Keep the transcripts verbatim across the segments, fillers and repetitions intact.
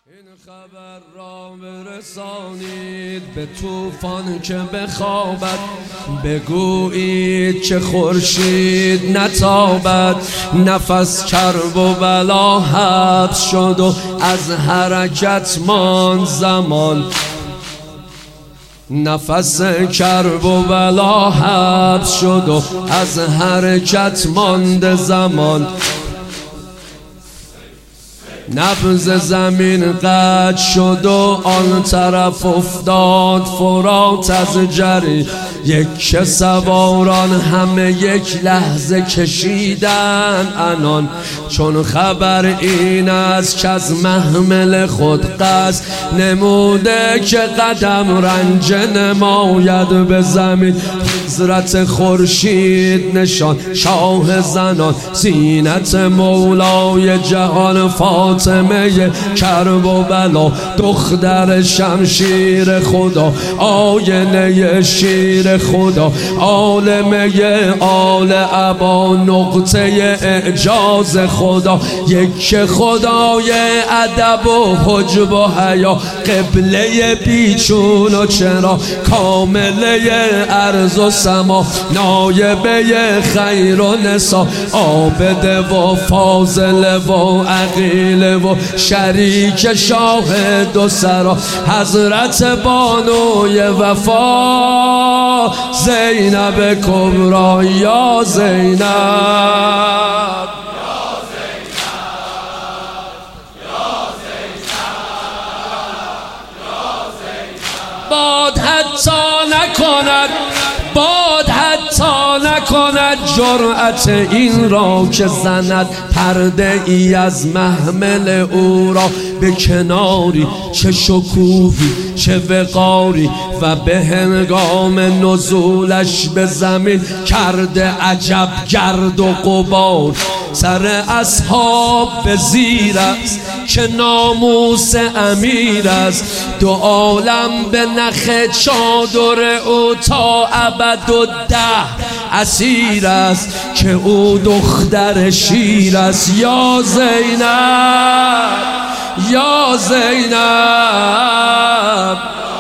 این خبر را برسانید به طوفان که بخوابد، بگویید چه خورشید نتابد. نفس کرب و بلا حبس شد و از حرکت ماند زمان. نفس کرب و بلا حبس شد و از حرکت ماند زمان. نبض زمین قطع شد و آن طرف افتاد فرات از جری. یک سواران همه یک لحظه کشیدن عنان، چون خبر این است که از محمل خود قصد نموده که قدم رنج نماید به زمین. حضرت خورشید نشان شاه زنان، زینت مولای جهان فاطمه کرب و بلا، دختر شمشیر خدا، آینه شیر خدا، عالمه آل ابا، نقطه اعجاز خدا، یک خدای ادب و حجب و حیا، قبله بیچون و چرا، کامله ارض و سما، نایبه خیر و نسا، عابد و فاضل و عقیل و شریک شاه دو سرا، حضرت بانوی وفا، زینب کبرا یا زینب. باد حتی نکند، باد حتی نکند جرأت این را که زند پرده ای از محمل او را به کناری. چه شکوهی چه وقاری و به هنگام نزولش به زمین کرده عجب گرد و غبار. سر اصحاب به زیر است که ناموس امیر است، دو عالم به نخ چادر او تا ابد و ده اسیر است که او دختر شیر است. یا زینب یا زینب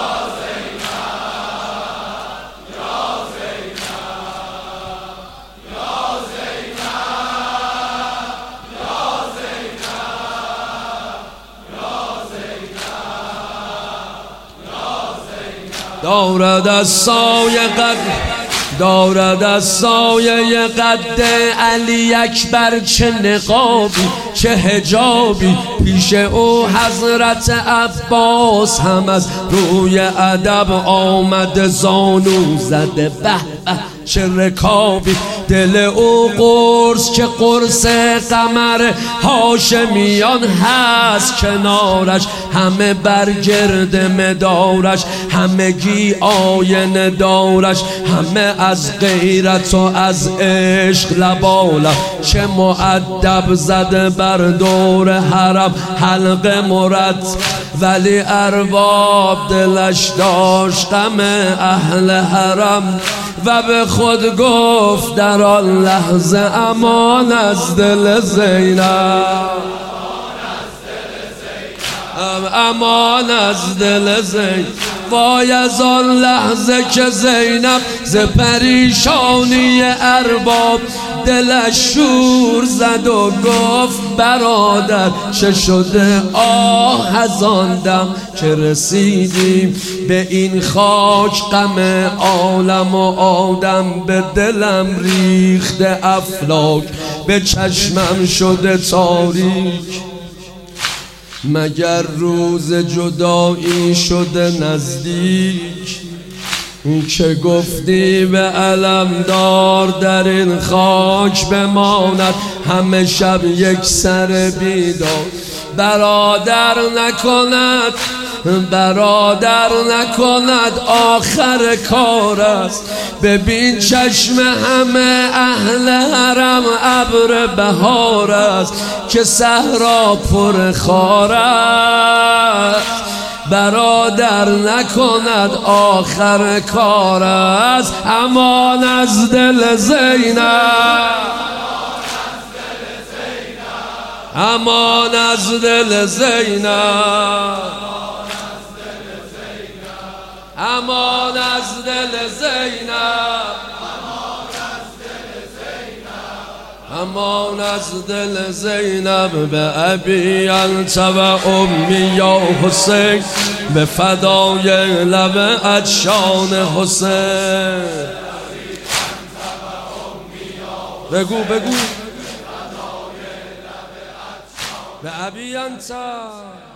دارد از سایه قد دارد از سایه قد علی اکبر چه نقابی چه حجابی، پیش او حضرت عباس هم از روی ادب آمده زانو زده، به به چه رکابی. دل او قرص که قرص قمر هاشمیان هست کنارش، همه برگرد مدارش، همگی آینه دارش، همه از غیرت و از عشق لباله. چه مؤدب زده بر دور حرم حلقه مرد، ولی ارباب دلش داشت غم اهل حرم و به خود گفت در آن لحظه امان از دل زینب، امان از دل زینب. وای از آن لحظه که زینب ز پریشانی ارباب دلش شور زد و گفت برادر چه شده؟ آه از آن دم که رسیدیم به این خاک، غم عالم و آدم به دلم ریخته افلاک، به چشمم شده تاریک. مگر روز جدایی شده نزدیک که گفتی به علمدار در این خاک بماند همه شب یک سر بیدار. برادر نکند برادر نکند آخر کار است، ببین چشم همه اهل حرم ابر بهار است که صحرا پر خار است. برادر نکند آخر کار است، امان از دل زینب، امان از دل زینب، امان از دل زینب، امان از دل زینب. به ابی انت و امی یا حسین، به فدای لب عطشان حسین. بگو بگو به ابی انت